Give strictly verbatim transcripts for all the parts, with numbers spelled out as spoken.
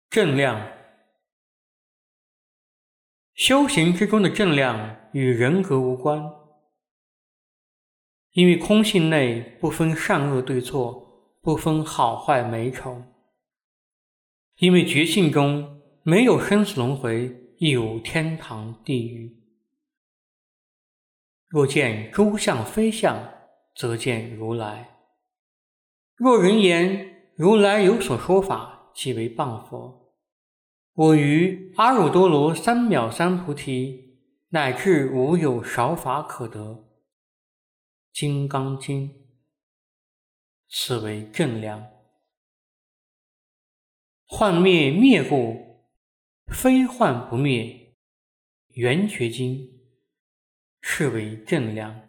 正量。修行之中的正量与人格无关，因为空性内不分善恶对错，不分好坏美丑。因为觉性中没有生死轮回，亦无天堂地狱。若见诸相非相，则见如来。若人言如来有所说法，即为谤佛。我于阿耨多罗三藐三菩提，乃至无有少法可得。金刚经。此为正量。幻灭灭故，非幻不灭。圆觉经。是为正量。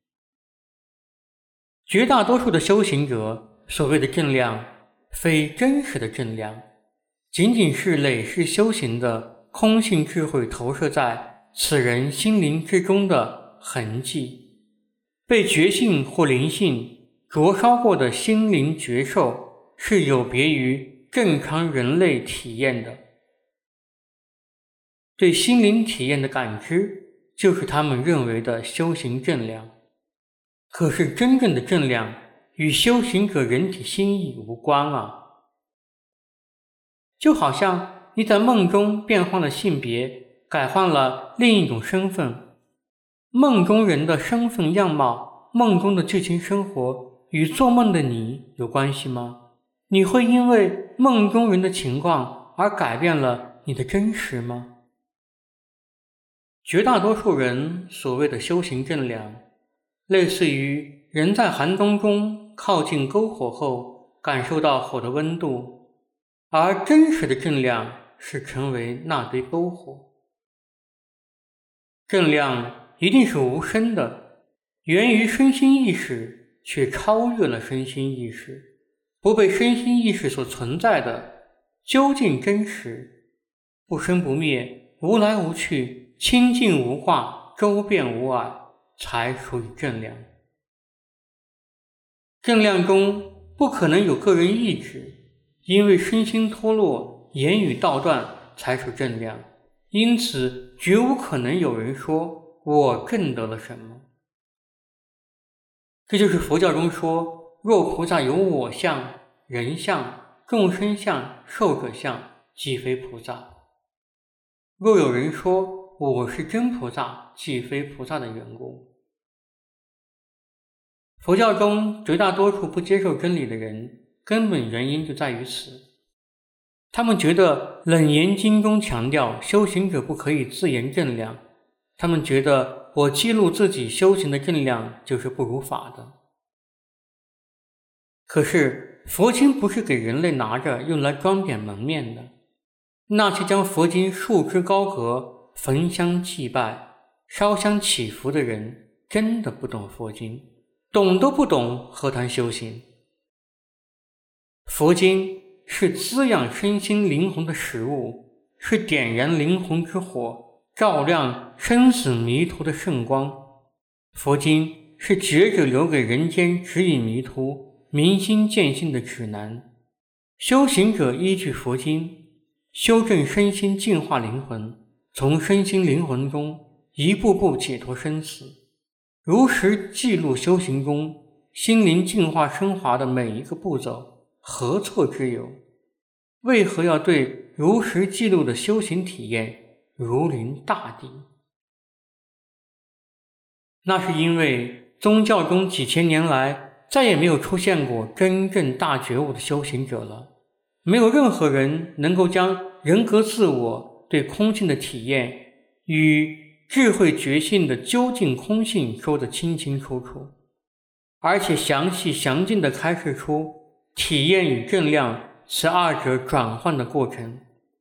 绝大多数的修行者所谓的正量，非真实的正量，仅仅是累世修行的空性智慧投射在此人心灵之中的痕迹，被觉性或灵性灼烧过的心灵觉受，是有别于正常人类体验的。对心灵体验的感知，就是他们认为的修行正量。可是真正的正量与修行者人体心意无关啊。就好像你在梦中变换了性别，改换了另一种身份，梦中人的身份样貌，梦中的剧情生活与做梦的你有关系吗？你会因为梦中人的情况而改变了你的真实吗？绝大多数人所谓的修行正量，类似于人在寒冬中靠近篝火后感受到火的温度，而真实的正量是成为那堆篝火。正量一定是无声的，源于身心意识，却超越了身心意识，不被身心意识所存在的究竟真实，不生不灭，无来无去，清净无挂，周遍无碍，才属于正量。正量中不可能有个人意志，因为身心脱落，言语道断，才属正量。因此绝无可能有人说我证得了什么。这就是佛教中说，若菩萨有我相、人相、众生相、寿者相，即非菩萨。若有人说我是真菩萨，即非菩萨的缘故。佛教中绝大多数不接受真理的人，根本原因就在于此。他们觉得楞严经中强调修行者不可以自言正量，他们觉得我记录自己修行的正量就是不如法的。可是佛经不是给人类拿着用来装点门面的，那些将佛经束之高阁，焚香祭拜，烧香祈福的人，真的不懂佛经，懂都不懂，何谈修行？佛经是滋养身心灵魂的食物，是点燃灵魂之火，照亮生死迷途的圣光。佛经是觉者留给人间指引迷途、明心见性的指南。修行者依据佛经修正身心，净化灵魂，从身心灵魂中一步步解脱生死，如实记录修行中心灵净化升华的每一个步骤，何错之有？为何要对如实记录的修行体验如临大敌？那是因为宗教中几千年来再也没有出现过真正大觉悟的修行者了，没有任何人能够将人格自我对空性的体验与智慧觉性的究竟空性说得清清楚楚，而且详细详尽地开示出体验与正量此二者转换的过程。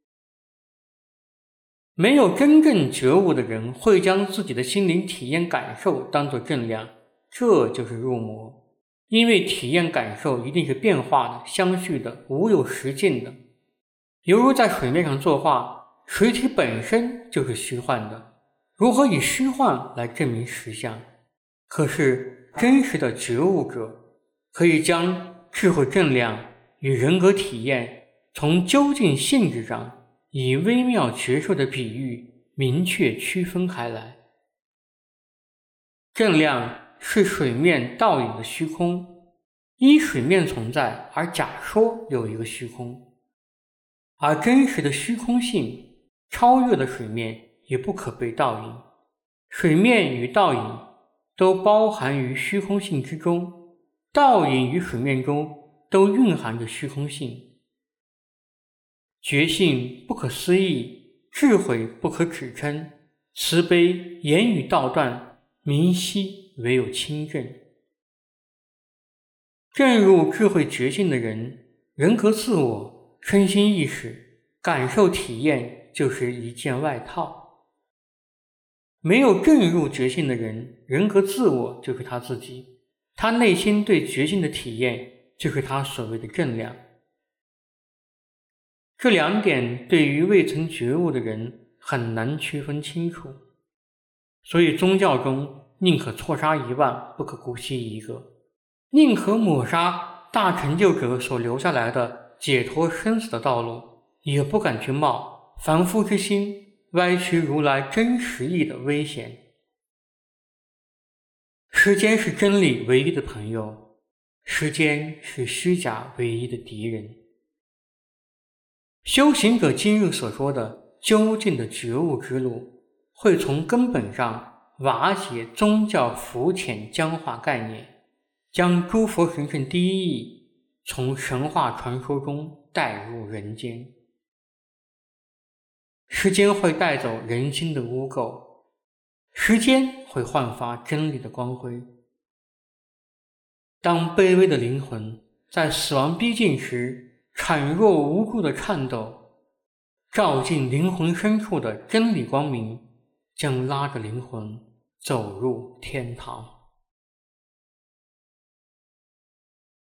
没有真正觉悟的人会将自己的心灵体验感受当作正量，这就是入魔。因为体验感受一定是变化的、相续的、无有实境的。犹如在水面上作画，水体本身就是虚幻的，如何以虚幻来证明实相？可是真实的觉悟者可以将智慧正量与人格体验从究竟性质上以微妙绝受的比喻明确区分开来。正量是水面倒影的虚空，依水面存在而假说有一个虚空，而真实的虚空性超越了水面，也不可被倒影。水面与倒影都包含于虚空性之中，倒影与水面中都蕴含着虚空性。觉性不可思议，智慧不可指称，慈悲言语道断，明晰唯有清正。正入智慧觉性的人，人格自我、身心意识、感受体验就是一件外套。没有正入觉性的人，人格自我就是他自己，他内心对觉性的体验就是他所谓的正量。这两点对于未曾觉悟的人很难区分清楚，所以宗教中宁可错杀一万，不可姑息一个，宁可抹杀大成就者所留下来的解脱生死的道路，也不敢去冒凡夫之心歪曲如来真实义的危险。时间是真理唯一的朋友，时间是虚假唯一的敌人。修行者今日所说的究竟的觉悟之路，会从根本上瓦解宗教浮浅僵化概念，将诸佛神圣第一义从神话传说中带入人间。时间会带走人心的污垢，时间会焕发真理的光辉。当卑微的灵魂在死亡逼近时，孱弱无助的颤抖，照进灵魂深处的真理光明，将拉着灵魂走入天堂。